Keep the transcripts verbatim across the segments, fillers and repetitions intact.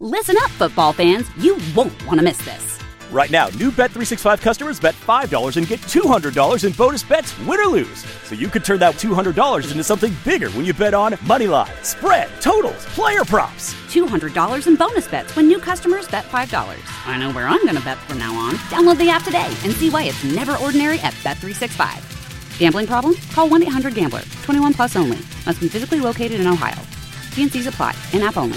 Listen up, football fans. You won't want to miss this. Right now, new Bet three sixty-five customers bet five dollars and get two hundred dollars in bonus bets, win or lose. So you could turn that two hundred dollars into something bigger when you bet on money line, spread, totals, player props. two hundred dollars in bonus bets when new customers bet five dollars. I know where I'm going to bet from now on. Download the app today and see why it's never ordinary at Bet three sixty-five. Gambling problem? Call one eight hundred gambler. twenty-one plus only. Must be physically located in Ohio. T and C's apply. In-app only.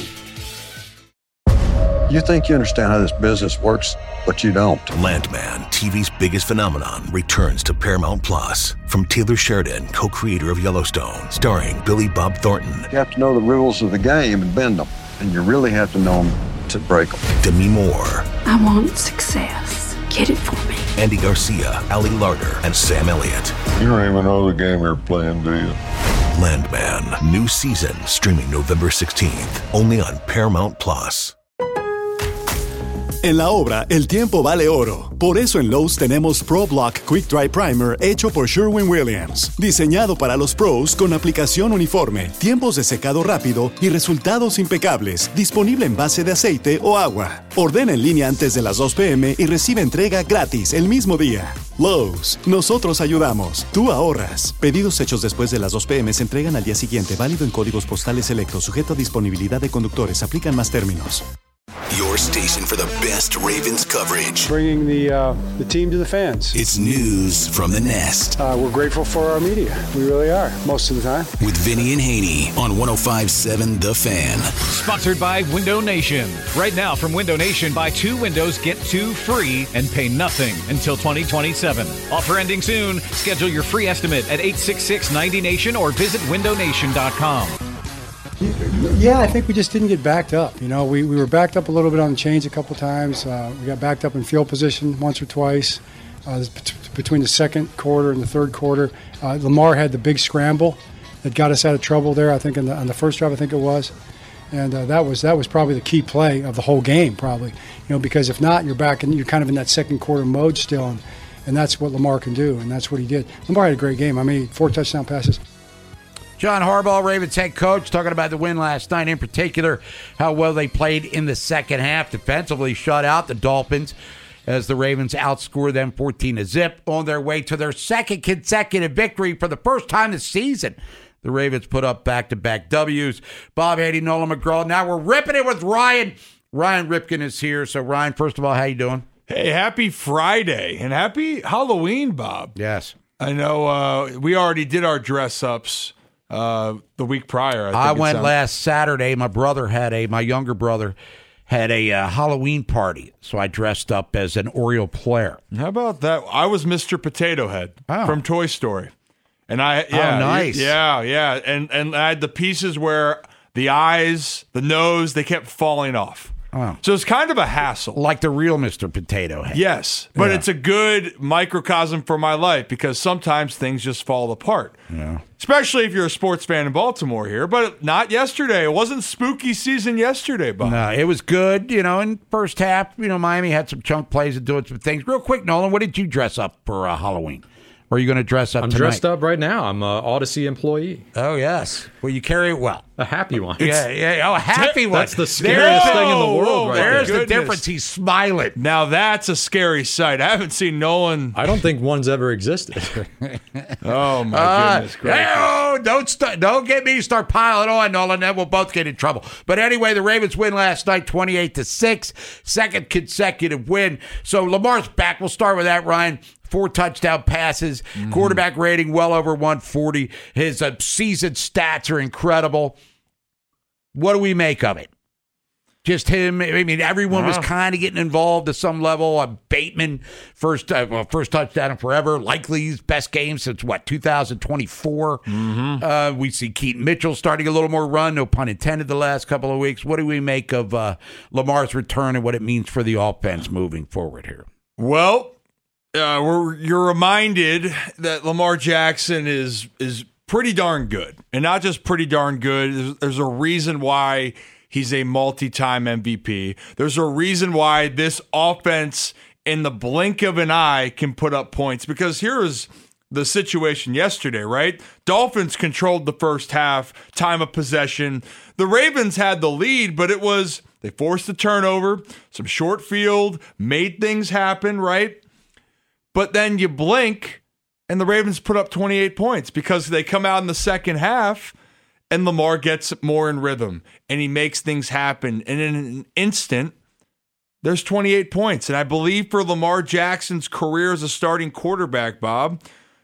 You think you understand how this business works, but you don't. Landman, T V's biggest phenomenon, returns to Paramount Plus. From Taylor Sheridan, co-creator of Yellowstone, starring Billy Bob Thornton. You have to know the rules of the game and bend them. And you really have to know them to break them. Demi Moore. I want success. Get it for me. Andy Garcia, Ali Larter, and Sam Elliott. You don't even know the game you're playing, do you? Landman, new season, streaming November sixteenth, only on Paramount Plus. En la obra, el tiempo vale oro. Por eso en Lowe's tenemos Pro Block Quick Dry Primer hecho por Sherwin-Williams. Diseñado para los pros con aplicación uniforme, tiempos de secado rápido y resultados impecables. Disponible en base de aceite o agua. Ordena en línea antes de las dos pe eme y recibe entrega gratis el mismo día. Lowe's, nosotros ayudamos. Tú ahorras. Pedidos hechos después de las dos pe eme se entregan al día siguiente. Válido en códigos postales selectos. Sujeto a disponibilidad de conductores. Aplican más términos. Your station for the best Ravens coverage. Bringing the uh, the team to the fans. It's news from the Nest. Uh, we're grateful for our media. We really are, most of the time. With Vinny and Haney on one oh five point seven The Fan. Sponsored by Window Nation. Right now from Window Nation, buy two windows, get two free, and pay nothing until twenty twenty-seven. Offer ending soon. Schedule your free estimate at eight six six ninety nation or visit window nation dot com. Yeah, I think we just didn't get backed up. You know, we, we were backed up a little bit on the change a couple times. Uh, we got backed up in field position once or twice uh, between the second quarter and the third quarter. Uh, Lamar had the big scramble that got us out of trouble there, I think, in the, on the first drive, I think it was. And uh, that was that was probably the key play of the whole game, probably. You know, because if not, you're back and you're kind of in that second quarter mode still, and, and that's what Lamar can do, and that's what he did. Lamar had a great game. I mean, four touchdown passes. John Harbaugh, Ravens head coach, talking about the win last night, in particular how well they played in the second half. Defensively shut out the Dolphins as the Ravens outscored them fourteen to zip on their way to their second consecutive victory for the first time this season. The Ravens put up back-to-back W's. Bob Haney, Nolan McGraw. Now we're ripping it with Ryan. Ryan Ripken is here. So, Ryan, first of all, how you doing? Hey, happy Friday and happy Halloween, Bob. Yes. I know uh, we already did our dress-ups Uh, the week prior. I, think I went sounds- last Saturday. My brother had a, my younger brother had a uh, Halloween party, so I dressed up as an Oriole player. How about that? I was Mister Potato Head oh. from Toy Story, and I yeah, oh, nice, yeah, yeah, and and I had the pieces where the eyes, the nose, they kept falling off. Oh. So it's kind of a hassle. Like the real Mister Potato Head. Yes, but yeah. it's a good microcosm for my life because sometimes things just fall apart. Yeah. Especially if you're a sports fan in Baltimore here, but not yesterday. It wasn't spooky season yesterday, Bob. No, it was good. You know, in first half, you know, Miami had some chunk plays and doing some things. Real quick, Nolan, what did you dress up for uh, Halloween? Or are you going to dress up I'm tonight? dressed up right now. I'm an Odyssey employee. Oh, yes. Well, you carry it well. A happy one. Yeah, yeah. Oh, a happy one. That's the scariest There's, thing in the world oh, right There's there. the difference. He's smiling. Now that's a scary sight. I haven't seen Nolan. I don't think one's ever existed. Oh, my Uh, goodness gracious. Hey-oh, don't, st- don't get me to start piling on, Nolan. Then we'll both get in trouble. But anyway, the Ravens win last night twenty-eight to six. Second consecutive win. So Lamar's back. We'll start with that, Ryan. Four touchdown passes, mm-hmm. quarterback rating well over one forty. His uh, season stats are incredible. What do we make of it? Just him. I mean, everyone wow. was kind of getting involved to some level. Uh, Bateman, first uh, well, first touchdown in forever. Likely his best game since, what, two thousand twenty-four. Mm-hmm. Uh, we see Keaton Mitchell starting a little more run, no pun intended, the last couple of weeks. What do we make of uh, Lamar's return and what it means for the offense moving forward here? Well, Uh, we're, you're reminded that Lamar Jackson is is pretty darn good. And not just pretty darn good. There's, there's a reason why he's a multi-time M V P. There's a reason why this offense, in the blink of an eye, can put up points. Because here is the situation yesterday, right? Dolphins controlled the first half, time of possession. The Ravens had the lead, but it was They forced the turnover, some short field, made things happen, right? But then you blink, and the Ravens put up twenty-eight points because they come out in the second half, and Lamar gets more in rhythm, and he makes things happen. And in an instant, there's twenty-eight points. And I believe for Lamar Jackson's career as a starting quarterback, Bob,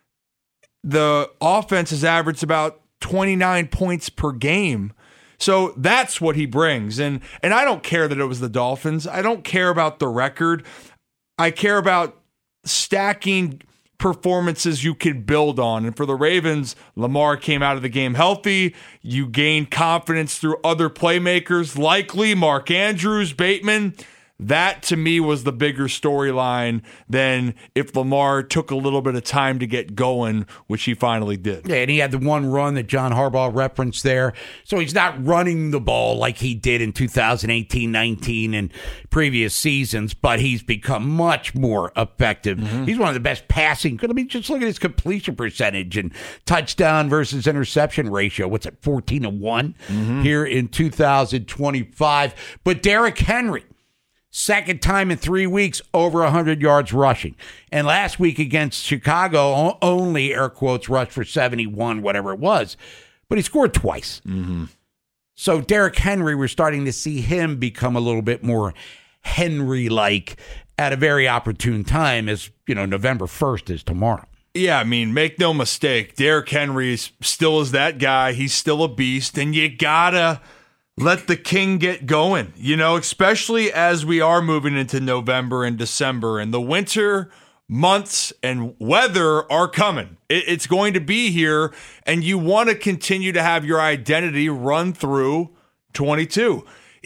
the offense has averaged about twenty-nine points per game. So that's what he brings. And and I don't care that it was the Dolphins. I don't care about the record. I care about stacking performances you could build on. And for the Ravens, Lamar came out of the game healthy. You gained confidence through other playmakers, likely Mark Andrews, Bateman. That, to me, was the bigger storyline than if Lamar took a little bit of time to get going, which he finally did. Yeah, and he had the one run that John Harbaugh referenced there. So he's not running the ball like he did in two thousand eighteen nineteen and previous seasons, but he's become much more effective. Mm-hmm. He's one of the best passing. I mean, just look at his completion percentage and touchdown versus interception ratio. What's it, fourteen to one mm-hmm. here in two thousand twenty-five. But Derrick Henry, second time in three weeks, over one hundred yards rushing. And last week against Chicago, only, air quotes, rushed for seventy-one, whatever it was. But he scored twice. Mm-hmm. So Derrick Henry, we're starting to see him become a little bit more Henry-like at a very opportune time, as, you know, November first is tomorrow. Yeah, I mean, make no mistake, Derrick Henry is, still is that guy. He's still a beast, and you gotta let the king get going, you know, especially as we are moving into November and December, and the winter months and weather are coming. It, it's going to be here, and you want to continue to have your identity run through twenty-two.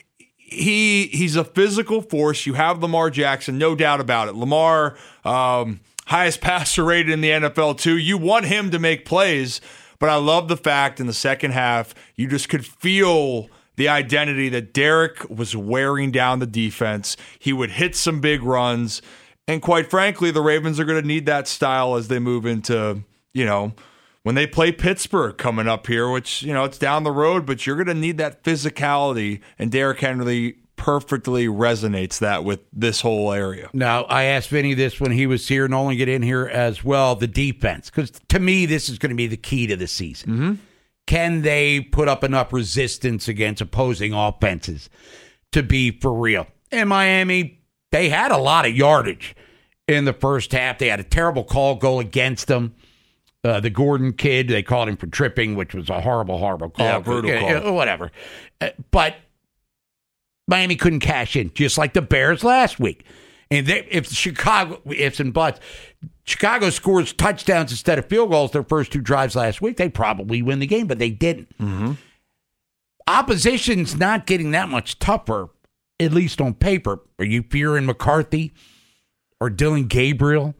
He he's a physical force. You have Lamar Jackson, no doubt about it. Lamar, um, highest passer rated in the N F L too. You want him to make plays, but I love the fact in the second half you just could feel the identity that Derrick was wearing down the defense. He would hit some big runs, and quite frankly, the Ravens are going to need that style as they move into, you know, when they play Pittsburgh coming up here, which, you know, it's down the road, but you're going to need that physicality, and Derrick Henry perfectly resonates that with this whole area. Now, I asked Vinny this when he was here, and only get in here as well, the defense, because to me, this is going to be the key to the season. Mm-hmm. Can they put up enough resistance against opposing offenses to be for real? In Miami, they had a lot of yardage in the first half. They had a terrible call go against them. Uh, the Gordon kid, they called him for tripping, which was a horrible, horrible call. Yeah, brutal uh, call. Whatever. Uh, but Miami couldn't cash in, just like the Bears last week. And they, if Chicago, ifs and buts, Chicago scores touchdowns instead of field goals their first two drives last week, they probably win the game, but they didn't. Mm-hmm. Opposition's not getting that much tougher, at least on paper. Are you fearing McCarthy or Dylan Gabriel?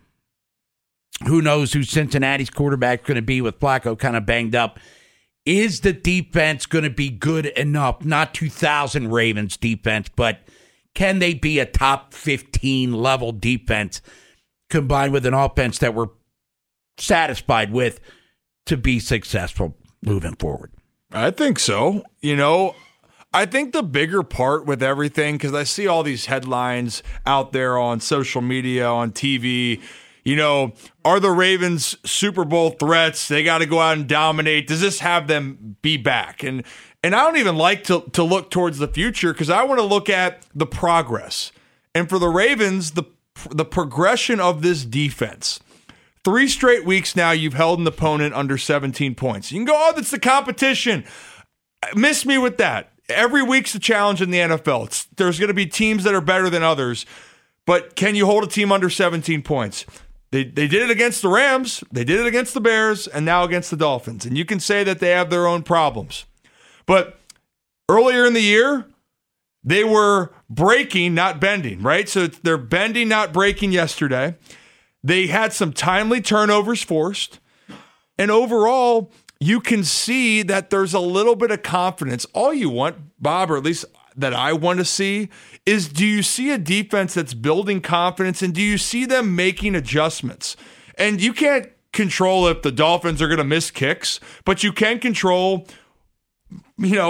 Who knows who Cincinnati's quarterback going to be with Flacco kind of banged up? Is the defense going to be good enough? Not two thousand Ravens defense, but can they be a top fifteen level defense combined with an offense that we're satisfied with to be successful moving forward? I think so. You know, I think the bigger part with everything, because I see all these headlines out there on social media, on T V, you know, are the Ravens Super Bowl threats? They got to go out and dominate. Does this have them be back? And and I don't even like to, to look towards the future, because I want to look at the progress. And for the Ravens, the the progression of this defense. Three straight weeks now, you've held an opponent under seventeen points. You can go, oh, that's the competition. Miss me with that. Every week's a challenge in the N F L. It's, there's going to be teams that are better than others. But can you hold a team under seventeen points? They they did it against the Rams, they did it against the Bears, and now against the Dolphins. And you can say that they have their own problems. But earlier in the year, they were breaking, not bending, right? So they're bending, not breaking yesterday. They had some timely turnovers forced. And overall, you can see that there's a little bit of confidence. All you want, Bob, or at least that I want to see, is do you see a defense that's building confidence, and do you see them making adjustments? And you can't control if the Dolphins are going to miss kicks, but you can control, you know,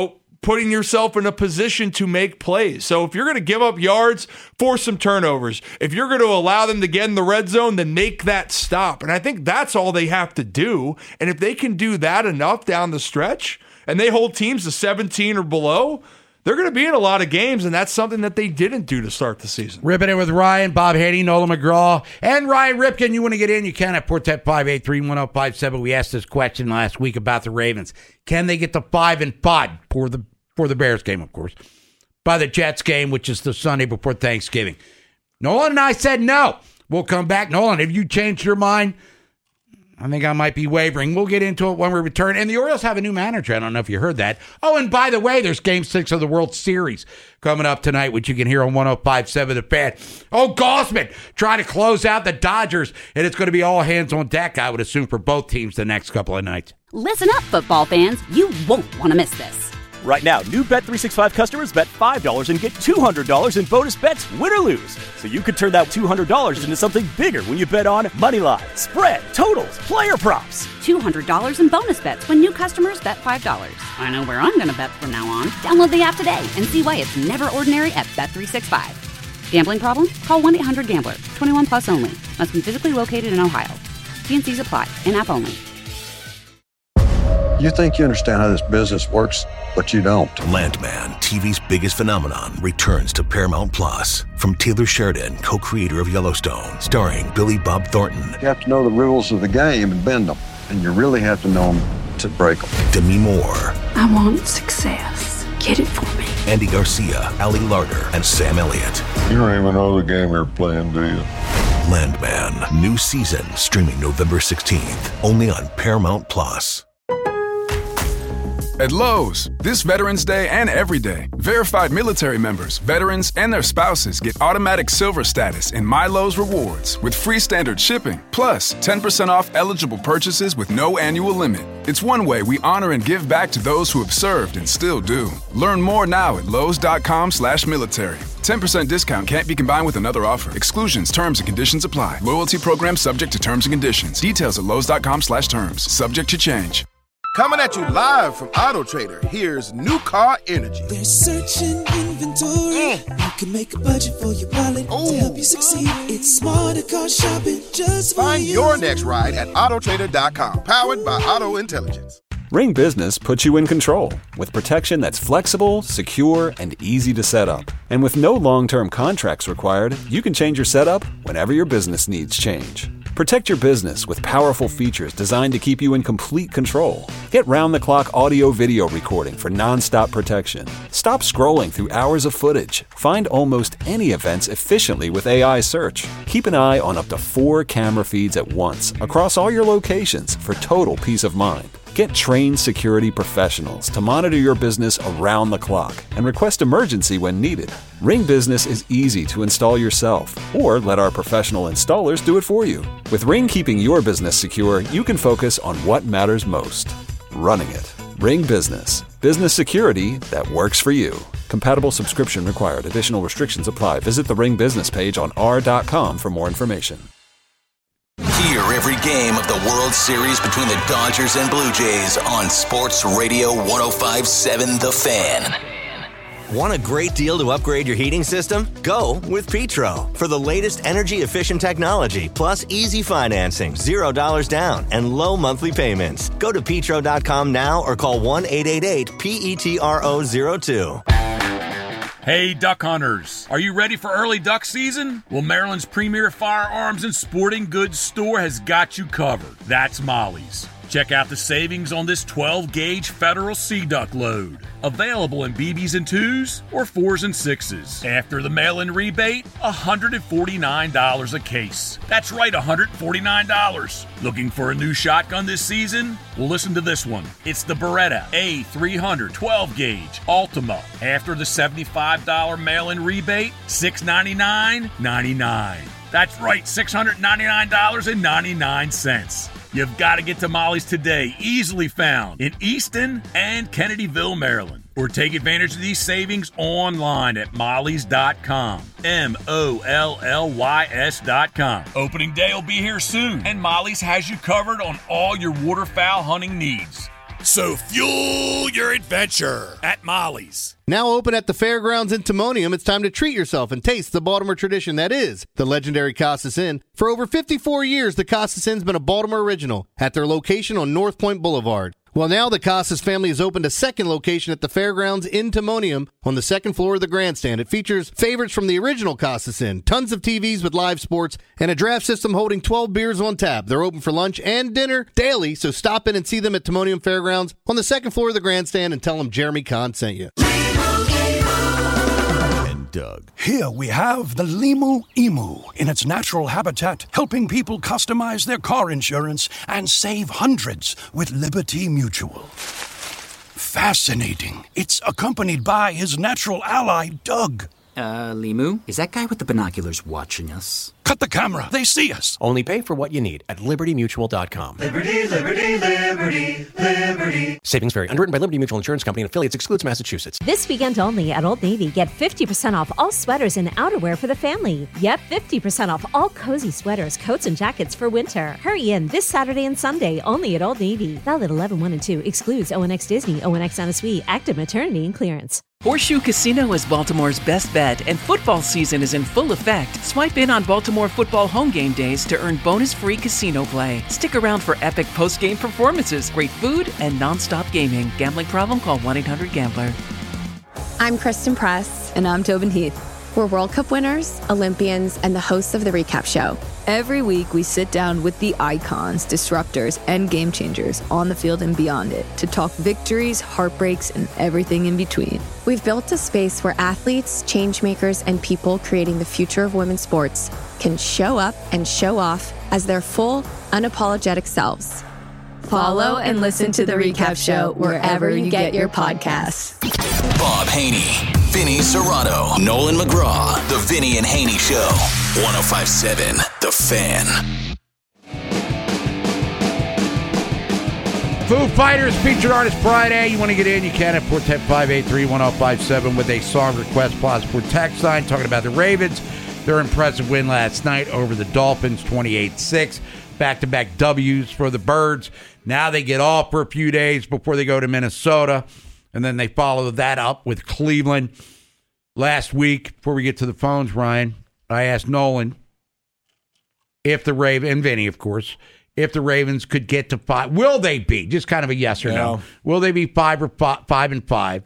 putting yourself in a position to make plays. So if you're going to give up yards, force some turnovers. If you're going to allow them to get in the red zone, then make that stop. And I think that's all they have to do. And if they can do that enough down the stretch, and they hold teams to seventeen or below, they're going to be in a lot of games, and that's something that they didn't do to start the season. Ripping it with Ryan, Bob Haney, Nolan McGraw, and Ryan Ripken. You want to get in, you can at Portet five eight three, one oh five seven. We asked this question last week about the Ravens. Can they get to five and five for the for the Bears game, of course, by the Jets game, which is the Sunday before Thanksgiving? Nolan and I said no. We'll come back. Nolan, have you changed your mind? I think I might be wavering. We'll get into it when we return. And the Orioles have a new manager. I don't know if you heard that. Oh, and by the way, there's Game six of the World Series coming up tonight, which you can hear on one oh five seven The Fan. Oh, Gausman trying to close out the Dodgers, and it's going to be all hands on deck, I would assume, for both teams the next couple of nights. Listen up, football fans. You won't want to miss this. Right now, new Bet three sixty-five customers bet five dollars and get two hundred dollars in bonus bets, win or lose. So you could turn that two hundred dollars into something bigger when you bet on money line, spread, totals, player props. two hundred dollars in bonus bets when new customers bet five dollars. I know where I'm going to bet from now on. Download the app today and see why it's never ordinary at Bet three sixty-five. Gambling problem? Call one eight hundred gambler. twenty-one plus only. Must be physically located in Ohio. T and C's apply. In-app only. You think you understand how this business works, but you don't. Landman, T V's biggest phenomenon, returns to Paramount Plus. From Taylor Sheridan, co-creator of Yellowstone, starring Billy Bob Thornton. You have to know the rules of the game and bend them, and you really have to know them to break them. Demi Moore. I want success. Get it for me. Andy Garcia, Ali Larter, and Sam Elliott. You don't even know the game you're playing, do you? Landman, new season, streaming November sixteenth, only on Paramount Plus. At Lowe's, this Veterans Day and every day, verified military members, veterans, and their spouses get automatic silver status in My Lowe's Rewards with free standard shipping, plus ten percent off eligible purchases with no annual limit. It's one way we honor and give back to those who have served and still do. Learn more now at lowes.com slash military. ten percent discount can't be combined with another offer. Exclusions, terms, and conditions apply. Loyalty program subject to terms and conditions. Details at lowes.com slash terms. Subject to change. Coming at you live from Auto Trader, here's New Car Energy. There's searching inventory. Mm. You can make a budget for your wallet Ooh. To help you succeed. It's smarter car shopping just for Find you. your next ride at auto trader dot com. Powered by Auto Intelligence. Ring Business puts you in control with protection that's flexible, secure, and easy to set up. And with no long-term contracts required, you can change your setup whenever your business needs change. Protect your business with powerful features designed to keep you in complete control. Get round-the-clock audio-video recording for non-stop protection. Stop scrolling through hours of footage. Find almost any events efficiently with A I search. Keep an eye on up to four camera feeds at once across all your locations for total peace of mind. Get trained security professionals to monitor your business around the clock and request emergency when needed. Ring Business is easy to install yourself, or let our professional installers do it for you. With Ring keeping your business secure, you can focus on what matters most: running it. Ring Business. Business security that works for you. Compatible subscription required. Additional restrictions apply. Visit the Ring Business page on r dot com for more information. Hear every game of the World Series between the Dodgers and Blue Jays on Sports Radio one oh five point seven The Fan. Want a great deal to upgrade your heating system? Go with Petro. For the latest energy-efficient technology, plus easy financing, zero dollars down, and low monthly payments. Go to petro dot com now or call one eight eight eight P E T R O zero two. Hey, duck hunters. Are you ready for early duck season? Well, Maryland's premier firearms and sporting goods store has got you covered. That's Molly's. Check out the savings on this twelve gauge Federal Sea Duck load. Available in B Bs and twos or fours and sixes. After the mail-in rebate, one hundred forty-nine dollars a case. That's right, one hundred forty-nine dollars. Looking for a new shotgun this season? Well, listen to this one. It's the Beretta A three hundred twelve gauge Ultima. After the seventy-five dollars mail-in rebate, six hundred ninety-nine dollars and ninety-nine cents. That's right, six hundred ninety-nine dollars and ninety-nine cents. You've got to get to Molly's today, easily found in Easton and Kennedyville, Maryland. Or take advantage of these savings online at mollys dot com. M O L L Y S dot com. Opening day will be here soon, and Molly's has you covered on all your waterfowl hunting needs. So fuel your adventure at Molly's. Now open at the fairgrounds in Timonium, it's time to treat yourself and taste the Baltimore tradition that is the legendary Costas Inn. For over fifty-four years, the Costas Inn's been a Baltimore original at their location on North Point Boulevard. Well, now the Costas family has opened a second location at the fairgrounds in Timonium on the second floor of the grandstand. It features favorites from the original Costas Inn, tons of T Vs with live sports, and a draft system holding twelve beers on tap. They're open for lunch and dinner daily, so stop in and see them at Timonium Fairgrounds on the second floor of the grandstand and tell them Jeremy Kahn sent you. Doug. Here we have the Limu Emu in its natural habitat, helping people customize their car insurance and save hundreds with Liberty Mutual. Fascinating. It's accompanied by his natural ally, Doug. Uh, Limu? Is that guy with the binoculars watching us? Cut the camera. They see us. Only pay for what you need at liberty mutual dot com. Liberty, liberty, liberty, liberty. Savings vary. Underwritten by Liberty Mutual Insurance Company and affiliates. Excludes Massachusetts. This weekend only at Old Navy, get fifty percent off all sweaters and outerwear for the family. Yep, fifty percent off all cozy sweaters, coats, and jackets for winter. Hurry in this Saturday and Sunday only at Old Navy. Valid eleven one and two. Excludes O N X Disney, O N X Anna Sui, active maternity and clearance. Horseshoe Casino is Baltimore's best bet, and football season is in full effect. Swipe in on Baltimore football home game days to earn bonus-free casino play. Stick around for epic post-game performances, great food, and non-stop gaming. Gambling problem? Call one eight hundred gambler. I'm Kristen Press. And I'm Tobin Heath. We're World Cup winners, Olympians, and the hosts of The Recap Show. Every week, we sit down with the icons, disruptors, and game changers on the field and beyond it to talk victories, heartbreaks, and everything in between. We've built a space where athletes, change makers, and people creating the future of women's sports can show up and show off as their full, unapologetic selves. Follow and listen to The Recap Show wherever you get your podcasts. Bob Haney, Vinny Serrato, Nolan McGraw, The Vinny and Haney Show. one oh five point seven The Fan. Foo Fighters featured artist Friday. You want to get in, you can at four one zero, five eight three, one oh five seven with a song request plus for text line. Talking about the Ravens. Their impressive win last night over the Dolphins, twenty-eight six. Back-to-back W's for the Birds. Now they get off for a few days before they go to Minnesota. And then they follow that up with Cleveland. Last week, before we get to the phones, Ryan, I asked Nolan if the Ravens, and Vinny, of course, if the Ravens could get to five. Will they be? Just kind of a yes or no. no. Will they be five or five, five and five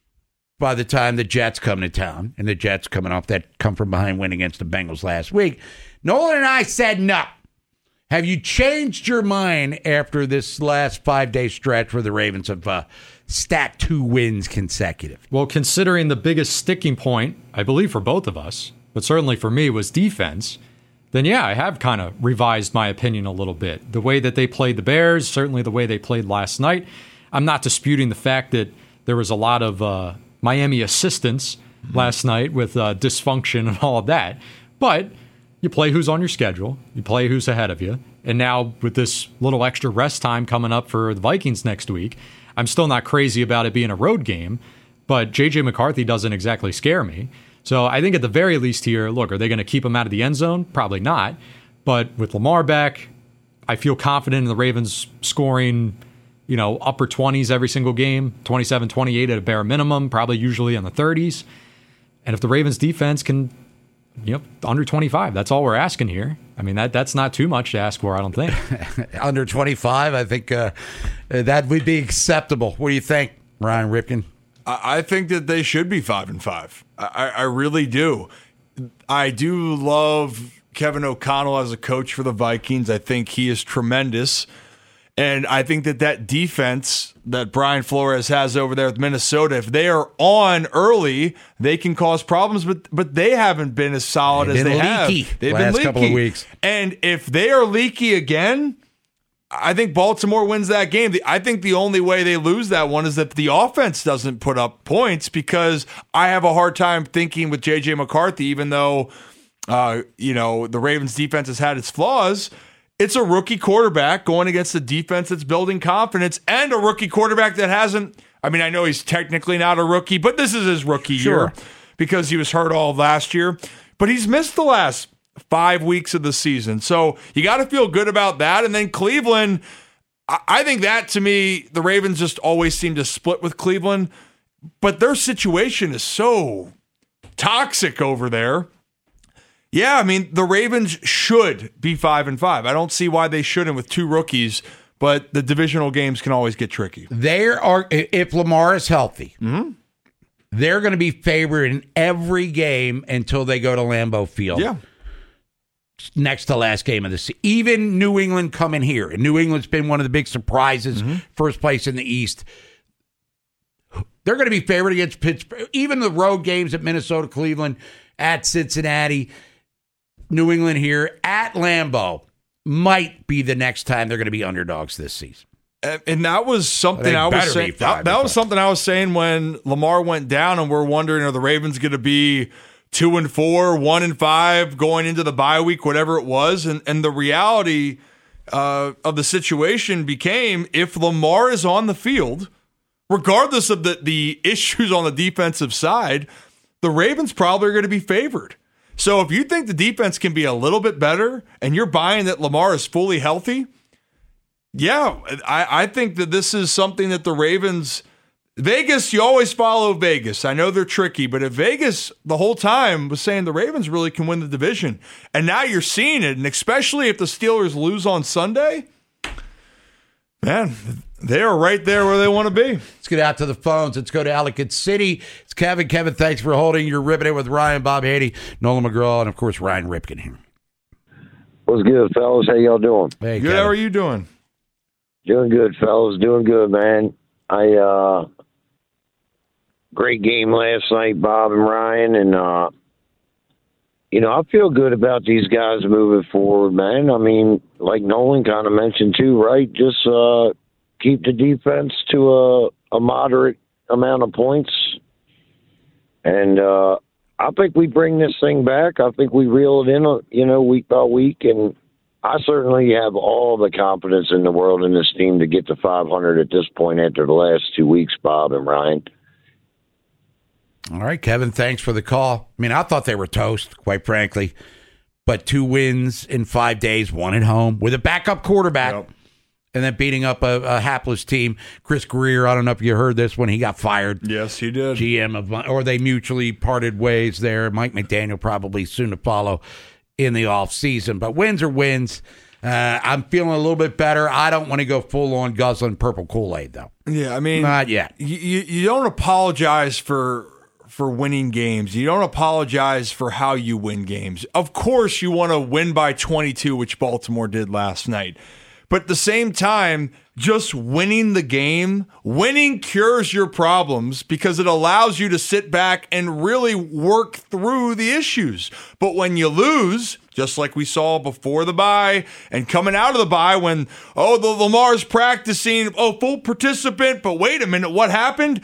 by the time the Jets come to town? And the Jets coming off that come from behind win against the Bengals last week. Nolan and I said no. Have you changed your mind after this last five-day stretch where the Ravens have uh, stacked two wins consecutive? Well, considering the biggest sticking point, I believe for both of us, but certainly for me, was defense, then yeah, I have kind of revised my opinion a little bit. The way that they played the Bears, certainly the way they played last night. I'm not disputing the fact that there was a lot of uh, Miami assistance mm-hmm. last night with uh, dysfunction and all of that. But you play who's on your schedule. You play who's ahead of you. And now with this little extra rest time coming up for the Vikings next week, I'm still not crazy about it being a road game, but J J McCarthy doesn't exactly scare me. So I think at the very least here, look, are they going to keep him out of the end zone? Probably not. But with Lamar back, I feel confident in the Ravens scoring, you know, upper twenties every single game, twenty-seven, twenty-eight at a bare minimum, probably usually in the thirties. And if the Ravens defense can, you know, under twenty-five, that's all we're asking here. I mean, that that's not too much to ask for, I don't think. Under twenty-five, I think uh, that would be acceptable. What do you think, Ryan Ripken? I think that they should be five and five. I, I really do. I do love Kevin O'Connell as a coach for the Vikings. I think he is tremendous. And I think that that defense that Brian Flores has over there with Minnesota, if they are on early, they can cause problems, but but they haven't been as solid They've as been they leaky have. They've last been leaky. couple of weeks. And if they are leaky again, I think Baltimore wins that game. The, I think the only way they lose that one is that the offense doesn't put up points, because I have a hard time thinking with J J McCarthy, even though uh, you know the Ravens defense has had its flaws. It's a rookie quarterback going against a defense that's building confidence, and a rookie quarterback that hasn't, I mean, I know he's technically not a rookie, but this is his rookie Sure. year because he was hurt all of last year. But he's missed the last five weeks of the season. So you got to feel good about that. And then Cleveland, I, I think that, to me, the Ravens just always seem to split with Cleveland, but their situation is so toxic over there. Yeah, I mean, the Ravens should be five and five. I don't see why they shouldn't with two rookies, but the divisional games can always get tricky. They are, if Lamar is healthy, mm-hmm. they're going to be favored in every game until they go to Lambeau Field. Yeah. Next to last game of the season. Even New England coming here. And New England's been one of the big surprises, mm-hmm. first place in the East. They're going to be favored against Pittsburgh. Even the road games at Minnesota, Cleveland, at Cincinnati, New England here, at Lambeau, might be the next time they're going to be underdogs this season. And, and that was something I was saying. That, that was something I was saying when Lamar went down, and we're wondering, are the Ravens going to be two and four, one and five going into the bye week, whatever it was? And and the reality uh, of the situation became, if Lamar is on the field, regardless of the, the issues on the defensive side, the Ravens probably are going to be favored. So if you think the defense can be a little bit better and you're buying that Lamar is fully healthy, yeah, I, I think that this is something that the Ravens, Vegas, you always follow Vegas. I know they're tricky, but if Vegas the whole time was saying the Ravens really can win the division, and now you're seeing it, and especially if the Steelers lose on Sunday, man, they are right there where they want to be. Let's get out to the phones. Let's go to Ellicott City. It's Kevin. Kevin, thanks for holding your riveting with Ryan, Bob Haney, Nolan McGraw, and, of course, Ryan Ripken here. What's good, fellas? How y'all doing? Hey, good. Kevin. How are you doing? Doing good, fellas. Doing good, man. I, uh, great game last night, Bob and Ryan, and, uh, you know, I feel good about these guys moving forward, man. I mean, like Nolan kind of mentioned too, right? Just, uh, keep the defense to a, a moderate amount of points. And uh, I think we bring this thing back. I think we reel it in, you know, week by week. And I certainly have all the confidence in the world in this team to get to five hundred at this point after the last two weeks, Bob and Ryan. All right, Kevin, thanks for the call. I mean, I thought they were toast, quite frankly. But two wins in five days, one at home, with a backup quarterback. Yep. And then beating up a, a hapless team. Chris Greer, I don't know if you heard this when he got fired. Yes, he did. G M of, or they mutually parted ways there. Mike McDaniel probably soon to follow in the offseason. But wins are wins. Uh, I'm feeling a little bit better. I don't want to go full on guzzling purple Kool-Aid, though. Yeah, I mean, not yet. You, you don't apologize for for winning games. You don't apologize for how you win games. Of course, you want to win by twenty-two, which Baltimore did last night. But at the same time, just winning the game, winning cures your problems because it allows you to sit back and really work through the issues. But when you lose, just like we saw before the bye and coming out of the bye when, oh, the Lamar's practicing, oh, full participant, but wait a minute, what happened?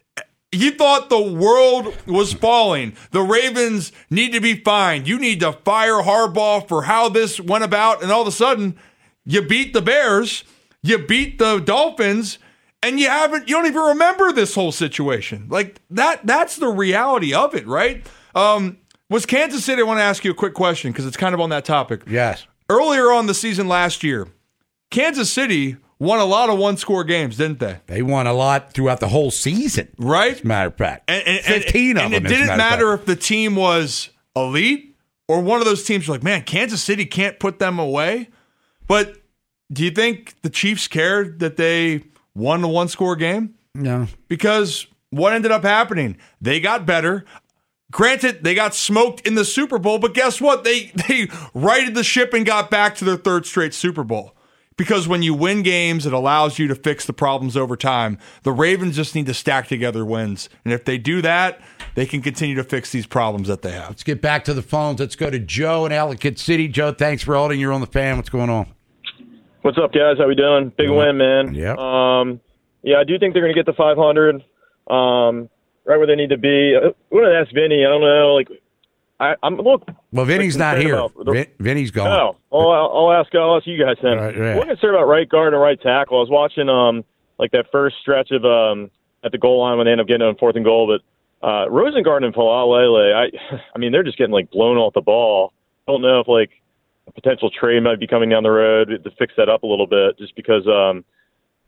You thought the world was falling. The Ravens need to be fined. You need to fire Harbaugh for how this went about, and all of a sudden, you beat the Bears, you beat the Dolphins, and you haven't, you don't even remember this whole situation. Like that, that's the reality of it, right? Um, was Kansas City, I want to ask you a quick question because it's kind of on that topic. Yes. Earlier on the season last year, Kansas City won a lot of one-score games, didn't they? They won a lot throughout the whole season. Right? As a matter of fact. And, and, fifteen and, of and them. And it didn't matter if the team was elite or one of those teams like, man, Kansas City can't put them away. But do you think the Chiefs cared that they won the one-score game? No. Because what ended up happening? They got better. Granted, they got smoked in the Super Bowl, but guess what? They they righted the ship and got back to their third straight Super Bowl. Because when you win games, it allows you to fix the problems over time. The Ravens just need to stack together wins. And if they do that, they can continue to fix these problems that they have. Let's get back to the phones. Let's go to Joe in Ellicott City. Joe, thanks for holding. You're on the fan. What's going on? What's up, guys? How we doing? Big yeah. win, man. Yeah. Um, yeah, I do think they're going to get to five hundred, um, right where they need to be. I want to ask Vinny. I don't know, like, I, I'm look. Well, Vinny's not here. About, Vin, Vinny's gone. No, I'll, I'll ask. I'll ask you guys then. Right, yeah. We're concerned about right guard and right tackle. I was watching, um, like that first stretch of um at the goal line when they end up getting on fourth and goal, but uh, Rosengard and Falalele, I, I mean, they're just getting like blown off the ball. I don't know if like a potential trade might be coming down the road to fix that up a little bit, just because um,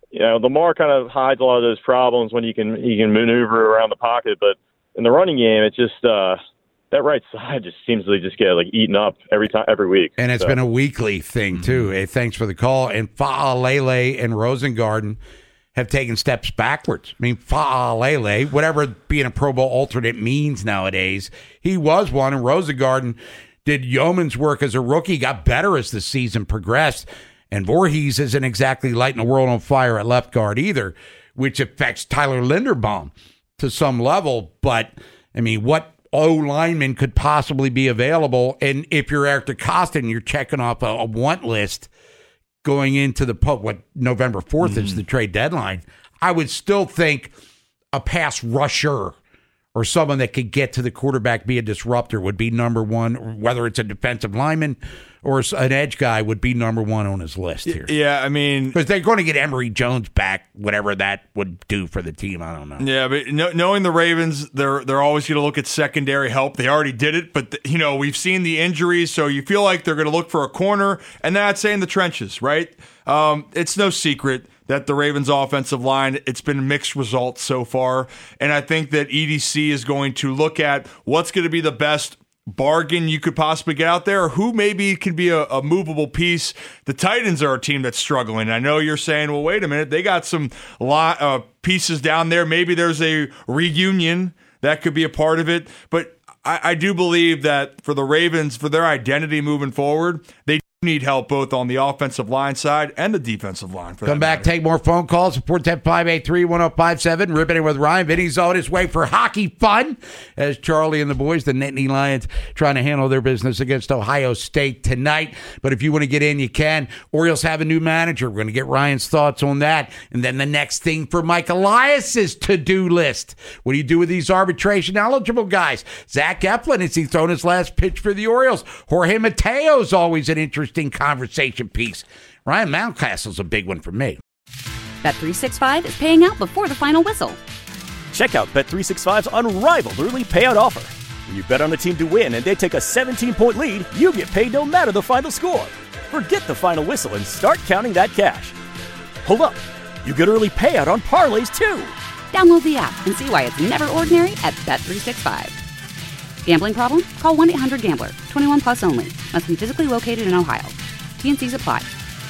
you know, Lamar kind of hides a lot of those problems when he can he can maneuver around the pocket, but in the running game, it just uh, that right side just seems to just get like eaten up every time, every week. And it's so. been a weekly thing too. Hey, thanks for the call. And Fa'alele and Rosengarten have taken steps backwards. I mean, Fa'alele, whatever being a Pro Bowl alternate means nowadays, he was one, and Rosengarten did yeoman's work as a rookie, got better as the season progressed. And Voorhees isn't exactly lighting the world on fire at left guard either, which affects Tyler Linderbaum to some level. But, I mean, what O-lineman could possibly be available? And if you're Eric DeCosta and you're checking off a, a want list going into the, what, November fourth mm-hmm. is the trade deadline, I would still think a pass rusher or someone that could get to the quarterback, be a disruptor, would be number one, whether it's a defensive lineman or an edge guy would be number one on his list here. Yeah, I mean... Because they're going to get Emory Jones back, whatever that would do for the team. I don't know. Yeah, but no, knowing the Ravens, they're they're always going to look at secondary help. They already did it, but, the, you know, we've seen the injuries, so you feel like they're going to look for a corner, and that's in the trenches, right? Um, it's no secret that the Ravens' offensive line, it's been mixed results so far, and I think that E D C is going to look at what's going to be the best bargain you could possibly get out there, or who maybe can be a, a movable piece. The Titans are a team that's struggling. I know you're saying, well, wait a minute, they got some lot, uh, pieces down there. Maybe there's a reunion that could be a part of it, but I, I do believe that for the Ravens, for their identity moving forward, they need help both on the offensive line side and the defensive line. For Come back, matter. Take more phone calls. four one zero, five eight three, one zero five seven. Ribbon with Ryan. Vinny's on his way for hockey fun as Charlie and the boys, the Nittany Lions, trying to handle their business against Ohio State tonight. But if you want to get in, you can. Orioles have a new manager. We're going to get Ryan's thoughts on that. And then the next thing for Mike Elias's to-do list. What do you do with these arbitration-eligible guys? Zach Eflin, has he thrown his last pitch for the Orioles? Jorge Mateo's always an interesting conversation piece. Ryan Mountcastle's a big one for me. Bet three sixty-five is paying out before the final whistle. Check out Bet three sixty-five's unrivaled early payout offer. When you bet on a team to win and they take a seventeen-point lead, you get paid no matter the final score. Forget the final whistle and start counting that cash. Hold up. You get early payout on parlays, too. Download the app and see why it's never ordinary at Bet three sixty-five. Gambling problem? Call one eight hundred gambler. twenty-one plus only. Must be physically located in Ohio. T N Cs apply.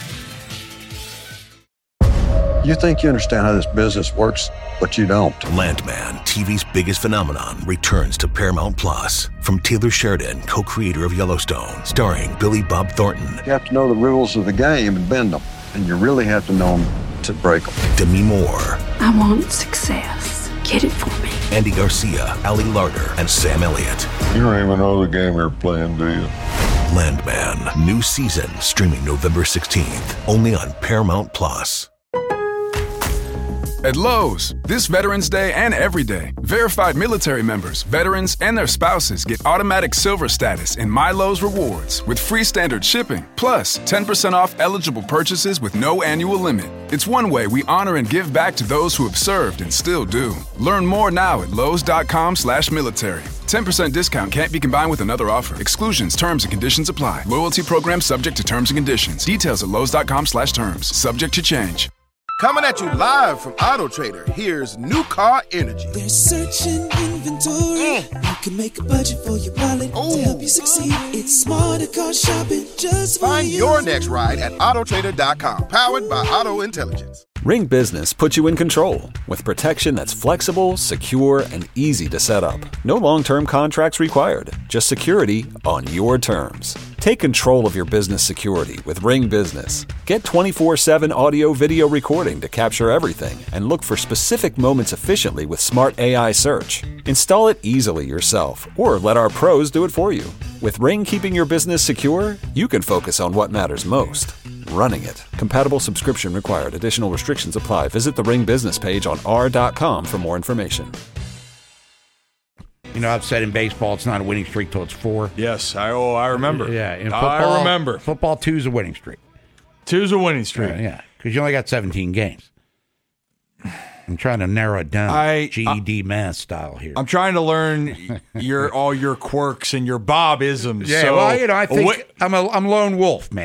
You think you understand how this business works, but you don't. Landman, T V's biggest phenomenon, returns to Paramount Plus. From Taylor Sheridan, co-creator of Yellowstone, starring Billy Bob Thornton. You have to know the rules of the game and bend them. And you really have to know them to break them. Demi Moore. I want success. Get it for me. Andy Garcia, Ali Larter, and Sam Elliott. You don't even know the game you're playing, do you? Landman, new season, streaming November sixteenth, only on Paramount Plus. At Lowe's, this Veterans Day and every day, verified military members, veterans, and their spouses get automatic silver status in My Lowe's Rewards with free standard shipping, plus ten percent off eligible purchases with no annual limit. It's one way we honor and give back to those who have served and still do. Learn more now at lowes.com slash military. ten percent discount can't be combined with another offer. Exclusions, terms, and conditions apply. Loyalty program subject to terms and conditions. Details at lowes.com slash terms. Subject to change. Coming at you live from Auto Trader, here's New Car Energy. They're searching inventory. Mm. You can make a budget for your wallet Ooh. To help you succeed. It's smarter car shopping just for Find you. your next ride at auto trader dot com. Powered by Auto Intelligence. Ring Business puts you in control with protection that's flexible, secure, and easy to set up. No long-term contracts required, just security on your terms. Take control of your business security with Ring Business. Get twenty-four seven audio video recording to capture everything and look for specific moments efficiently with smart A I search. Install it easily yourself or let our pros do it for you. With Ring keeping your business secure, you can focus on what matters most. Running it. Compatible subscription required. Additional restrictions apply. Visit the Ring business page on r dot com for more information. You know, I've said in baseball it's not a winning streak till it's four. Yes, I oh I remember. Yeah, in football, I remember. Football two's a winning streak. Two's a winning streak. Yeah, yeah, because you only got seventeen games. I'm trying to narrow it down, I, G E D I, math style here. I'm trying to learn your all your quirks and your Bob-isms. Yeah, so, well, you know, I think wh- I'm a I'm lone wolf, man.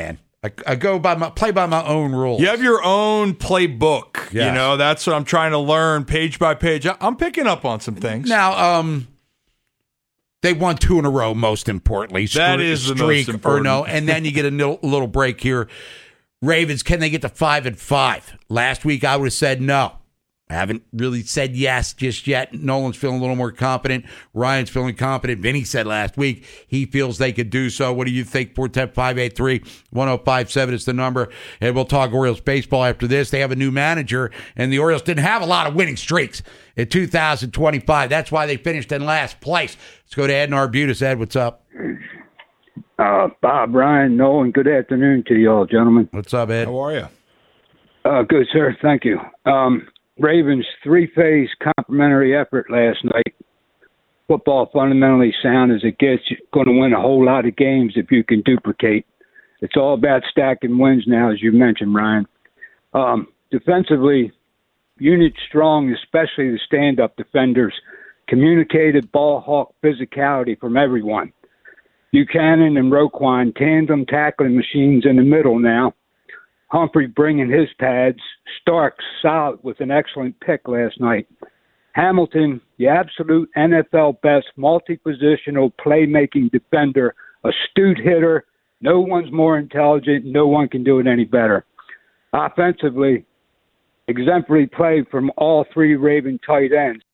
I, I go by my play by my own rules. You have your own playbook. Yes. You know, that's what I'm trying to learn page by page. I, I'm picking up on some things. Now, um, they won two in a row, most importantly. That Stre- is the streak most important. Or no, and then you get a nil- little break here. Ravens, can they get to five and five? Last week I would have said no. I haven't really said yes just yet. Nolan's feeling a little more confident. Ryan's feeling confident. Vinny said last week he feels they could do so. What do you think? four one zero, five eight three, one zero five seven is the number. And we'll talk Orioles baseball after this. They have a new manager, and the Orioles didn't have a lot of winning streaks in two thousand twenty-five. That's why they finished in last place. Let's go to Ed in Arbutus. Ed, what's up? Uh, Bob, Ryan, Nolan, good afternoon to you all, gentlemen. What's up, Ed? How are you? Uh, good, sir. Thank you. Um, Ravens three-phase complimentary effort last night. Football fundamentally sound as it gets. You're going to win a whole lot of games if you can duplicate. It's all about stacking wins now, as you mentioned, Ryan. Um, defensively, unit strong, especially the stand-up defenders. Communicated ball hawk physicality from everyone. Buchanan and Roquan, tandem tackling machines in the middle now. Humphrey bringing his pads. Starks solid with an excellent pick last night. Hamilton, the absolute N F L best multi-positional playmaking defender, astute hitter. No one's more intelligent. No one can do it any better. Offensively, exemplary play from all three Raven tight ends.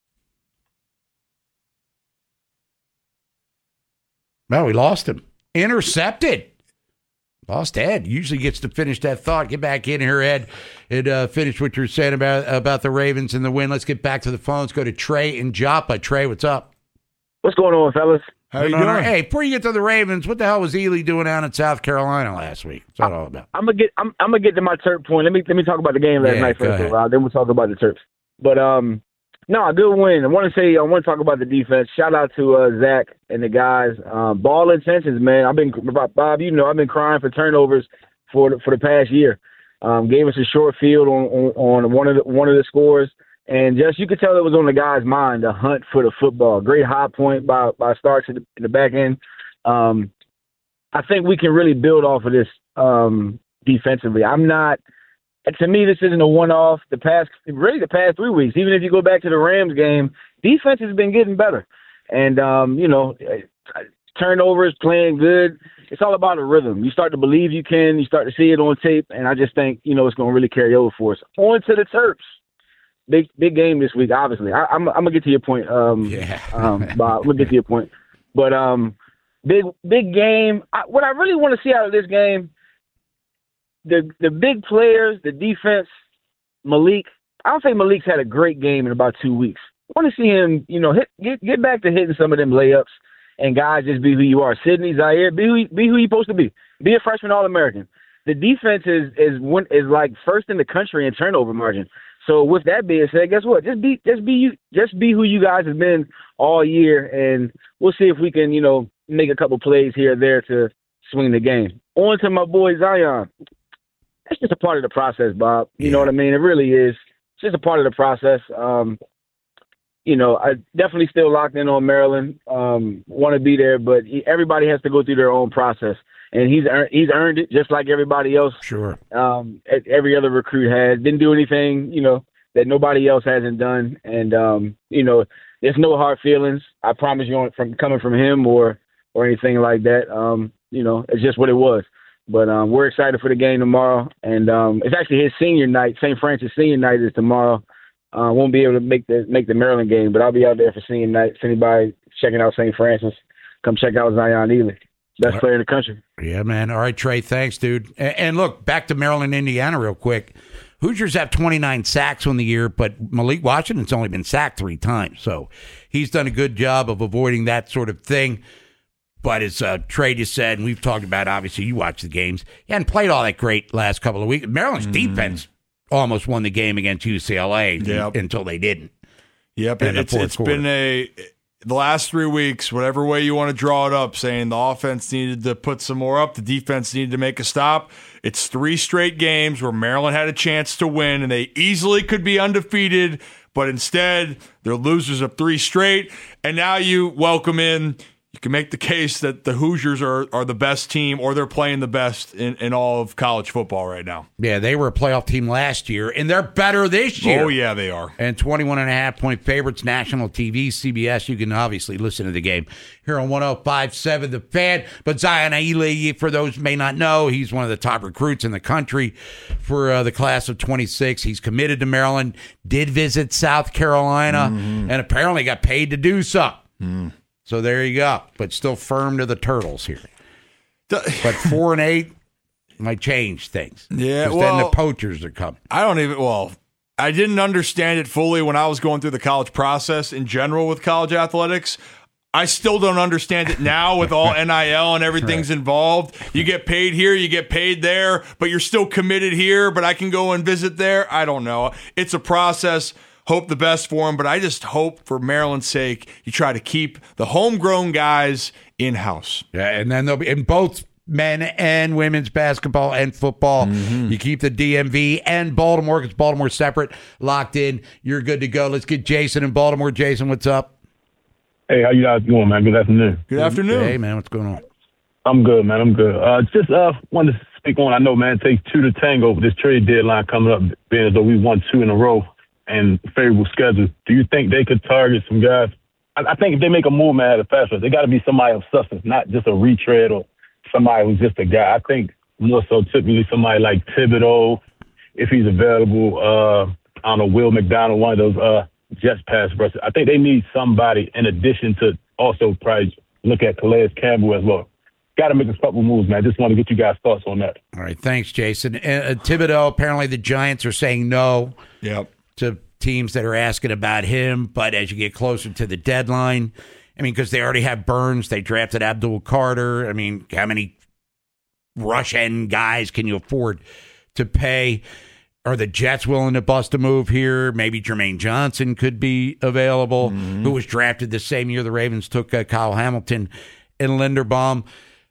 Well, we lost him. Intercepted. Lost Ed. Usually gets to finish that thought. Get back in here, Ed, and uh, finish what you're saying about about the Ravens and the win. Let's get back to the phones. Go to Trey in Joppa. Trey, what's up? What's going on, fellas? How you doing? Hey, before you get to the Ravens, what the hell was Ely doing out in South Carolina last week? What's that all about? I'm gonna get. I'm, I'm gonna get to my Terp point. Let me let me talk about the game last Yeah, night go first, ahead. Rob. Then we'll talk about the Terps. But um, no, a good win. I want to say I want to talk about the defense. Shout out to uh, Zach and the guys. Um, ball intentions, man. I've been Bob. You know, I've been crying for turnovers for the, for the past year. Um, gave us a short field on, on on one of the one of the scores, and just you could tell it was on the guy's mind, the hunt for the football. Great high point by by Starks in the, in the back end. Um, I think we can really build off of this um, defensively. I'm not. To me, this isn't a one-off. The past, really, the past three weeks. Even if you go back to the Rams game, defense has been getting better, and um, you know, turnovers, playing good. It's all about a rhythm. You start to believe you can. You start to see it on tape, and I just think you know it's going to really carry over for us. On to the Terps. Big, big game this week. Obviously, I, I'm, I'm gonna get to your point. Um, yeah, um, Bob. I'm gonna get to your point, but um, big, big game. I, what I really want to see out of this game. The the big players, the defense, Malik. I don't think Malik's had a great game in about two weeks. I want to see him, you know, hit, get get back to hitting some of them layups, and guys just be who you are. Sidney, Zaire, be who be who you're supposed to be. Be a freshman All-American. The defense is is one is like first in the country in turnover margin. So with that being said, guess what? Just be just be you just be who you guys have been all year, and we'll see if we can, you know, make a couple plays here or there to swing the game. On to my boy Zion. It's just a part of the process, Bob. You yeah. know what I mean? It really is. It's just a part of the process. Um, you know, I definitely still locked in on Maryland. Um, want to be there, but he, everybody has to go through their own process, and he's earned, he's earned it just like everybody else. Sure. Um, every other recruit has. Didn't do anything, you know, that nobody else hasn't done, and um, you know, there's no hard feelings. I promise you, from coming from him or or anything like that. Um, you know, it's just what it was. But um, we're excited for the game tomorrow, and um, it's actually his senior night. Saint Francis senior night is tomorrow. Uh, won't be able to make the make the Maryland game, but I'll be out there for senior night. If anybody checking out Saint Francis, come check out Zion Ely, best player in the country. Yeah, man. All right, Trey, thanks, dude. And, and look, back to Maryland, Indiana real quick. Hoosiers have twenty-nine sacks on the year, but Malik Washington's only been sacked three times, so he's done a good job of avoiding that sort of thing. But as uh, Trey just said, and we've talked about, obviously, you watch the games. He hadn't played all that great last couple of weeks. Maryland's mm. defense almost won the game against U C L A yep. until they didn't. Yep, it's, it's been a the last three weeks, whatever way you want to draw it up, saying the offense needed to put some more up, the defense needed to make a stop. It's three straight games where Maryland had a chance to win, and they easily could be undefeated, but instead they're losers of three straight. And now you welcome in you can make the case that the Hoosiers are, are the best team, or they're playing the best in, in all of college football right now. Yeah, they were a playoff team last year, and they're better this year. Oh, yeah, they are. And twenty-one and a half point favorites, national T V, C B S. You can obviously listen to the game here on one oh five point seven The Fan. But Zion Aili, for those who may not know, he's one of the top recruits in the country for uh, the class of twenty-six. He's committed to Maryland, did visit South Carolina, mm-hmm. and apparently got paid to do so. Mm. So there you go. But still firm to the Turtles here. But four and eight might change things. Yeah, well, then the poachers are coming. I don't even, well, I didn't understand it fully when I was going through the college process in general with college athletics. I still don't understand it now with all N I L and everything's right. involved. You get paid here, you get paid there, but you're still committed here, but I can go and visit there. I don't know. It's a process. Hope the best for him, but I just hope for Maryland's sake you try to keep the homegrown guys in-house. Yeah, and then they'll be in both men and women's basketball and football. Mm-hmm. You keep the D M V and Baltimore, because Baltimore's separate, locked in. You're good to go. Let's get Jason in Baltimore. Jason, what's up? Hey, how you guys doing, man? Good afternoon. Good afternoon. Hey, man, what's going on? I'm good, man. I'm good. Uh, just uh, wanted to speak on, I know, man, it takes two to tango with this trade deadline coming up, being as though we won two in a row and favorable schedule. Do you think they could target some guys? I, I think if they make a move, man, at a fast pace, they got to be somebody of substance, not just a retread or somebody who's just a guy. I think more so typically somebody like Thibodeau, if he's available. Uh, I don't know, Will McDonald, one of those uh, Jets pass rushers. I think they need somebody in addition to also probably look at Calais Campbell as well. Got to make a couple moves, man. Just want to get you guys' thoughts on that. All right, thanks, Jason. Uh, Thibodeau, apparently the Giants are saying no. Yep. To teams that are asking about him, but as you get closer to the deadline, I mean, because they already have Burns, they drafted Abdul Carter. I mean, how many rush end guys can you afford to pay? Are the Jets willing to bust a move here? Maybe Jermaine Johnson could be available, mm-hmm. who was drafted the same year the Ravens took uh, Kyle Hamilton and Linderbaum.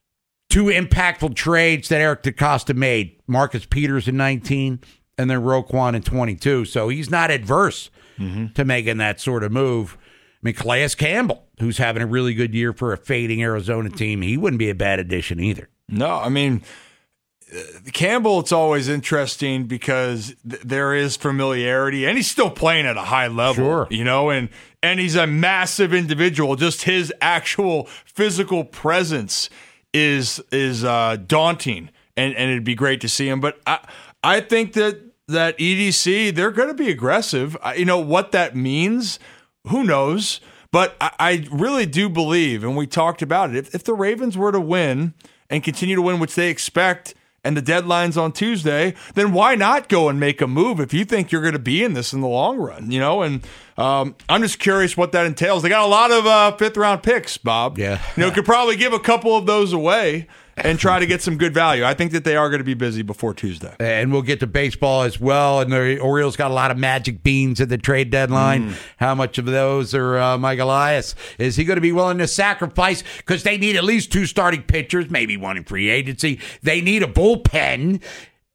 Two impactful trades that Eric DeCosta made. Marcus Peters in nineteen and then Roquan in twenty-two. So he's not adverse mm-hmm. to making that sort of move. I mean, Calais Campbell, who's having a really good year for a fading Arizona team, he wouldn't be a bad addition either. No, I mean, uh, Campbell, it's always interesting because th- there is familiarity, and he's still playing at a high level, sure. you know, and, and he's a massive individual. Just his actual physical presence is is uh, daunting, and, and it'd be great to see him. But I I think that that E D C, they're going to be aggressive. I, you know, what that means, who knows? But I, I really do believe, and we talked about it, if, if the Ravens were to win and continue to win, which they expect, and the deadline's on Tuesday, then why not go and make a move if you think you're going to be in this in the long run, you know? And um, I'm just curious what that entails. They got a lot of uh, fifth-round picks, Bob. Yeah. You know, could probably give a couple of those away and try to get some good value. I think that they are going to be busy before Tuesday. And we'll get to baseball as well. And the Orioles got a lot of magic beans at the trade deadline. Mm. How much of those are uh, Mike Elias? Is he going to be willing to sacrifice? Because they need at least two starting pitchers, maybe one in free agency. They need a bullpen.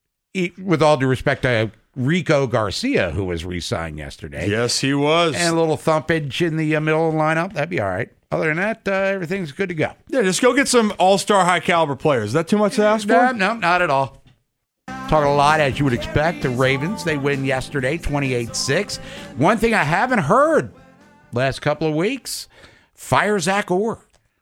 With all due respect to Rico Garcia, who was re-signed yesterday. Yes, he was. And a little thumpage in the uh, middle of the lineup. That'd be all right. Other than that, uh, everything's good to go. Yeah, just go get some all-star high-caliber players. Is that too much to ask for? No, no, not at all. Talking a lot, as you would expect. The Ravens, they win yesterday, twenty-eight six. One thing I haven't heard last couple of weeks, fire Zach Orr.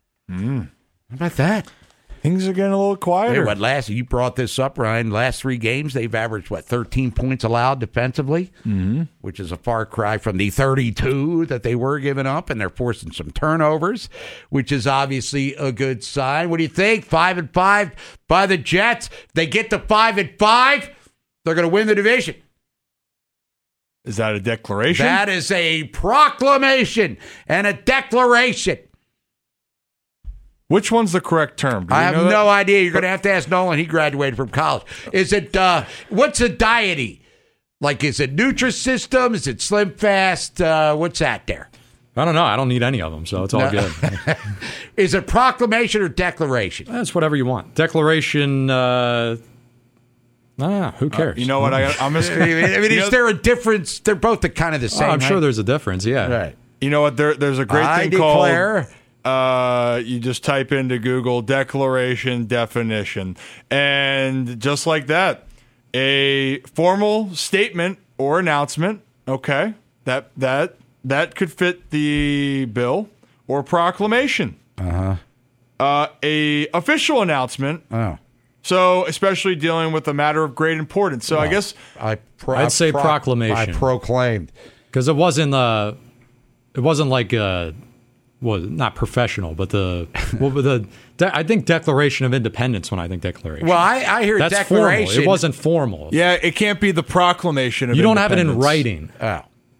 Mm. How about that? Things are getting a little quieter. Hey, what last? You brought this up, Ryan. Last three games, they've averaged, what, thirteen points allowed defensively, mm-hmm. which is a far cry from the thirty-two that they were giving up, and they're forcing some turnovers, which is obviously a good sign. What do you think? Five and five by the Jets. They get to five and five, they're going to win the division. Is that a declaration? That is a proclamation and a declaration. Which one's the correct term? I have no idea. You're going to have to ask Nolan. He graduated from college. Is it, uh, what's a diety? Like, is it Nutrisystem? Is it Slim Fast? Uh, what's that there? I don't know. I don't need any of them, so it's all no. good. Is it proclamation or declaration? That's whatever you want. Declaration, uh... Ah, who cares? Uh, you know what? I, I'm just. I mean, is know, there a difference? They're both the kind of the same. Oh, I'm right? sure there's a difference. Yeah. Right. You know what? There, there's a great I thing declare. called uh, you just type into Google declaration definition. And just like that, a formal statement or announcement, okay, that that that could fit the bill, or proclamation. Uh-huh. Uh, a official announcement. Oh. So, especially dealing with a matter of great importance. So, Well, I guess I pro- I'd say pro- proclamation. I proclaimed. Because it wasn't uh, it wasn't like uh, well, not professional, but the well, but the de- I think Declaration of Independence. When I think declaration, Well, I, I hear that's declaration. formal. It wasn't formal. Yeah, it can't be the proclamation of You don't have it in independence. writing. Oh.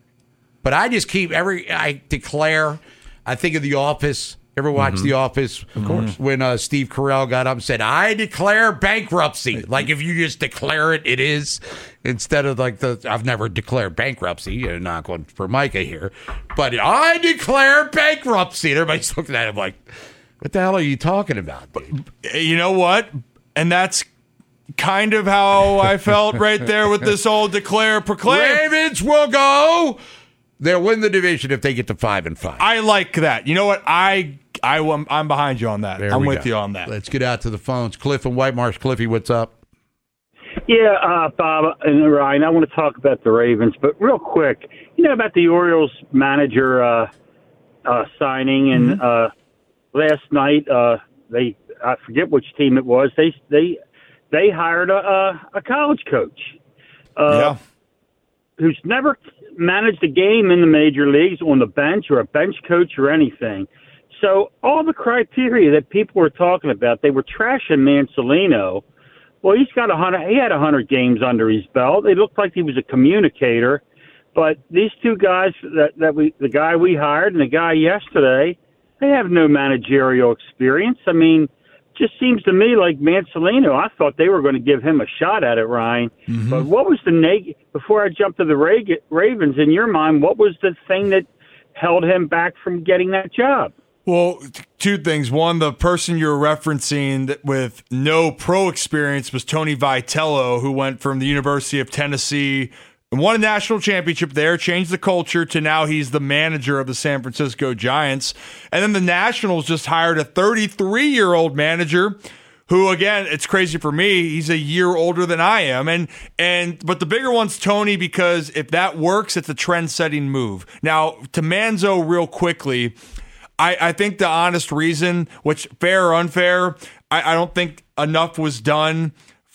But I just keep every I declare. I think of The Office. Ever watch Mhm. The Office? Of course. When uh, Steve Carell got up and said, "I declare bankruptcy." Like if you just declare it, it is. Instead of like the, I've never declared bankruptcy. You're not going for Micah here, but I declare bankruptcy. And everybody's looking at him like, "What the hell are you talking about?" Dude? You know what? And that's kind of how I felt right there with this old declare proclaim. Ravens will go. They'll win the division if they get to five and five. I like that. You know what? I I am I'm behind you on that. There I'm we with go. you on that. Let's get out to the phones. Cliff and White Marsh. Cliffy, what's up? Yeah, uh, Bob and Ryan, I want to talk about the Ravens, but real quick, you know about the Orioles manager uh, uh, signing, and uh, last night uh, they I forget which team it was. They they they hired a a, a college coach, uh, yeah, who's never managed a game in the major leagues on the bench or a bench coach or anything. So all the criteria that people were talking about, they were trashing Mancelino. Well, he's got a hundred. He had a hundred games under his belt. It looked like he was a communicator. But these two guys, that that we, the guy we hired and the guy yesterday, they have no managerial experience. I mean, just seems to me like Mancelino. I thought they were going to give him a shot at it, Ryan. Mm-hmm. But what was the neg? Before I jump to the Ra- Ravens, in your mind, what was the thing that held him back from getting that job? Well, t- two things. One, the person you're referencing that with no pro experience was Tony Vitello, who went from the University of Tennessee and won a national championship there, changed the culture to now he's the manager of the San Francisco Giants. And then the Nationals just hired a thirty-three-year-old manager who, again, it's crazy for me. He's a year older than I am. And and but the bigger one's Tony, because if that works, it's a trend-setting move. Now, to Manzo real quickly, I, I think the honest reason, which fair or unfair, I, I don't think enough was done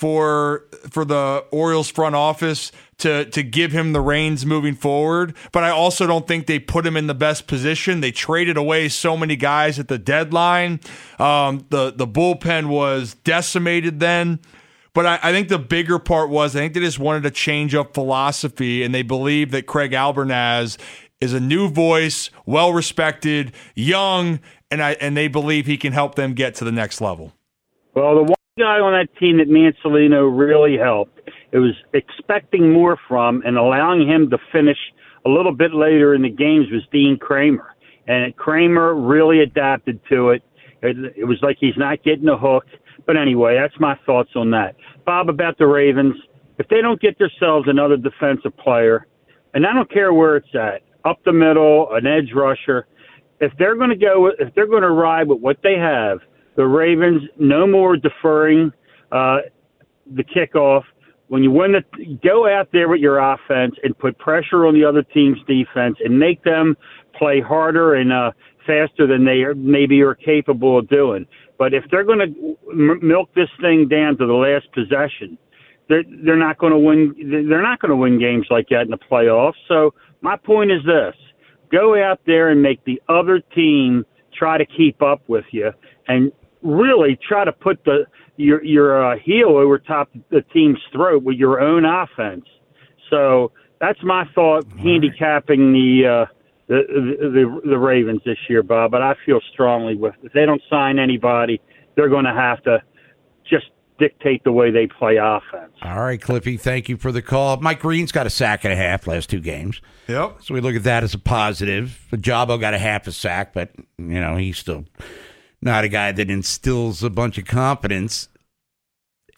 for for the Orioles front office to to give him the reins moving forward. But I also don't think they put him in the best position. They traded away so many guys at the deadline. Um, the, the bullpen was decimated then. But I, I think the bigger part was I think they just wanted to change up philosophy, and they believe that Craig Albernaz is a new voice, well-respected, young, and I and they believe he can help them get to the next level. Well, the one guy on that team that Mancelino really helped, it was expecting more from and allowing him to finish a little bit later in the games, was Dean Kramer. And Kramer really adapted to it. It, it was like he's not getting a hook. But anyway, that's my thoughts on that. Bob, about the Ravens, if they don't get themselves another defensive player, and I don't care where it's at, up the middle, an edge rusher, if they're going to go, if they're going to ride with what they have, the Ravens, no more deferring uh, the kickoff. When you win the, go out there with your offense and put pressure on the other team's defense and make them play harder and uh, faster than they are, maybe are capable of doing. But if they're going to m- milk this thing down to the last possession, they're they're not going to win. They're not going to win games like that in the playoffs. So my point is this: go out there and make the other team try to keep up with you, and really try to put the your your uh, heel over top the team's throat with your own offense. So that's my thought, All handicapping the, uh, the the the Ravens this year, Bob. But I feel strongly with if they don't sign anybody, they're going to have to just dictate the way they play offense. All right, Cliffy, thank you for the call. Mike Green's got a sack and a half last two games. Yep. So we look at that as a positive. Jabo got a half a sack, but, you know, he's still not a guy that instills a bunch of confidence.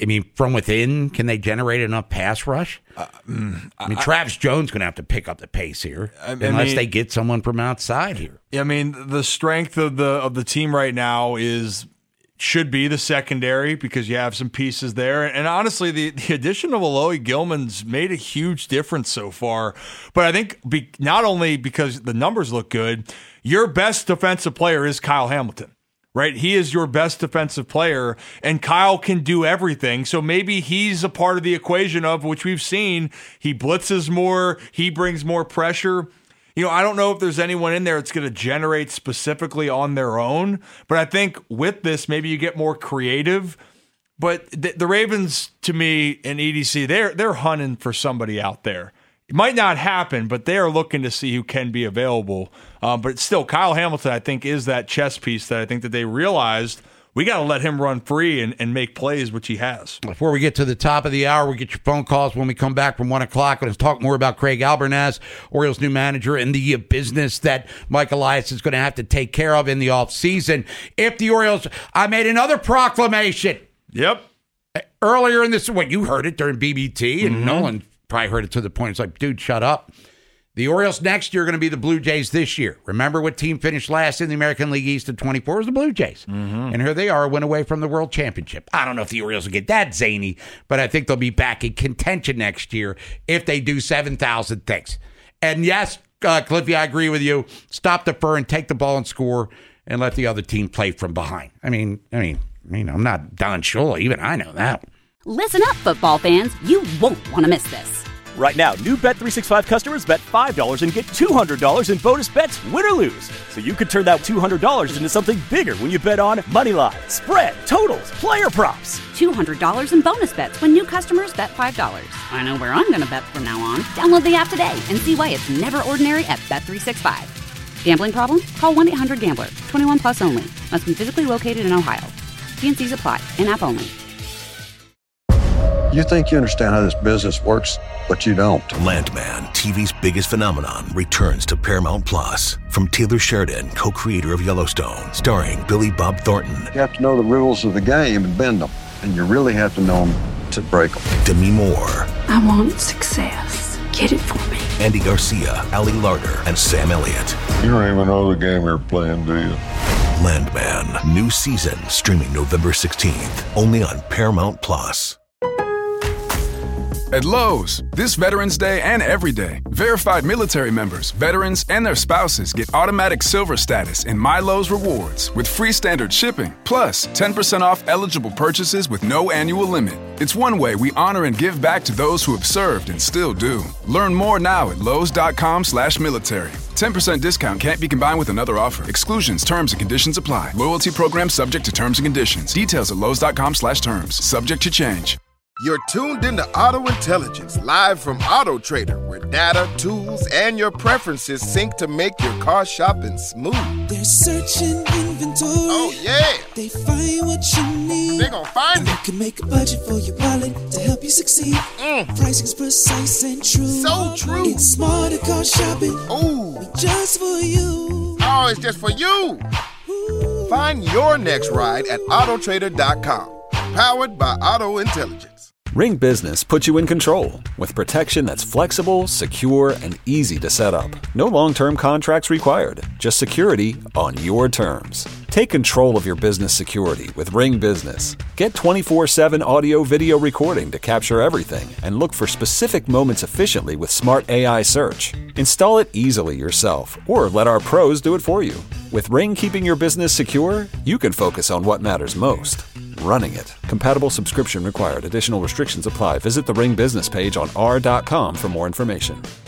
I mean, from within, can they generate enough pass rush? Uh, mm, I mean, I, Travis Jones going to have to pick up the pace here, I, unless I mean, they get someone from outside here. I mean, the strength of the of the team right now is should be the secondary because you have some pieces there, and, and honestly, the, the addition of Alohi Gilman's made a huge difference so far. But I think be, not only because the numbers look good, your best defensive player is Kyle Hamilton. Right? He is your best defensive player, and Kyle can do everything. So maybe he's a part of the equation of which we've seen. He blitzes more. He brings more pressure. You know, I don't know if there's anyone in there that's going to generate specifically on their own, but I think with this, maybe you get more creative. But the, the Ravens, to me, and E D C, they're, they're hunting for somebody out there. It might not happen, but they are looking to see who can be available. Um, but still, Kyle Hamilton, I think, is that chess piece that I think that they realized we got to let him run free and, and make plays, which he has. Before we get to the top of the hour, we'll get your phone calls when we come back from one o'clock. Let's talk more about Craig Albernaz, Orioles' new manager, and the business that Mike Elias is going to have to take care of in the offseason. If the Orioles, I made another proclamation. Yep. Earlier in this, what you heard it during B B T, and mm-hmm. Nolan probably heard it to the point it's like, dude, shut up. The Orioles next year are going to be the Blue Jays this year. Remember what team finished last in the American League East at twenty-four? It was the Blue Jays. Mm-hmm. And here they are, went away from the World Championship. I don't know if the Orioles will get that zany, but I think they'll be back in contention next year if they do seven thousand things. And yes, uh, Cliffy, I agree with you. Stop the fur and take the ball and score and let the other team play from behind. I mean, I mean, I mean, I'm not Don Shula. Even I know that. Listen up, football fans. You won't want to miss this. Right now, new Bet three sixty-five customers bet five dollars and get two hundred dollars in bonus bets, win or lose. So you could turn that two hundred dollars into something bigger when you bet on money line, spread, totals, player props. two hundred dollars in bonus bets when new customers bet five dollars. I know where I'm going to bet from now on. Download the app today and see why it's never ordinary at Bet three sixty-five. Gambling problem? Call one eight hundred gambler. twenty-one plus only. Must be physically located in Ohio. T N Cs apply. In-app only. You think you understand how this business works, but you don't. Landman, T V's biggest phenomenon, returns to Paramount Plus. From Taylor Sheridan, co-creator of Yellowstone, starring Billy Bob Thornton. You have to know the rules of the game and bend them, and you really have to know them to break them. Demi Moore. I want success. Get it for me. Andy Garcia, Ali Larter, and Sam Elliott. You don't even know the game you're playing, do you? Landman, new season, streaming November sixteenth, only on Paramount Plus. At Lowe's, this Veterans Day and every day, verified military members, veterans, and their spouses get automatic silver status in My Lowe's Rewards with free standard shipping, plus ten percent off eligible purchases with no annual limit. It's one way we honor and give back to those who have served and still do. Learn more now at lowes.com slash military. ten percent discount can't be combined with another offer. Exclusions, terms, and conditions apply. Loyalty program subject to terms and conditions. Details at lowes.com slash terms. Subject to change. You're tuned into Auto Intelligence, live from Auto Trader, where data, tools, and your preferences sync to make your car shopping smooth. They're searching inventory. Oh, yeah. They find what you need. They're gonna find and it. You can make a budget for your wallet to help you succeed. Mm. Pricing's precise and true. So true. It's smarter car shopping. Ooh. Just for you. Oh, it's just for you. Ooh. Find your next ride at auto trader dot com. Powered by Auto Intelligence. Ring Business puts you in control with protection that's flexible, secure, and easy to set up. No long-term contracts required, just security on your terms. Take control of your business security with Ring Business. Get twenty-four seven audio video recording to capture everything and look for specific moments efficiently with smart A I search. Install it easily yourself or let our pros do it for you. With Ring keeping your business secure, you can focus on what matters most. Running it. Compatible subscription required. Additional restrictions apply. Visit the Ring Business page on r dot com for more information.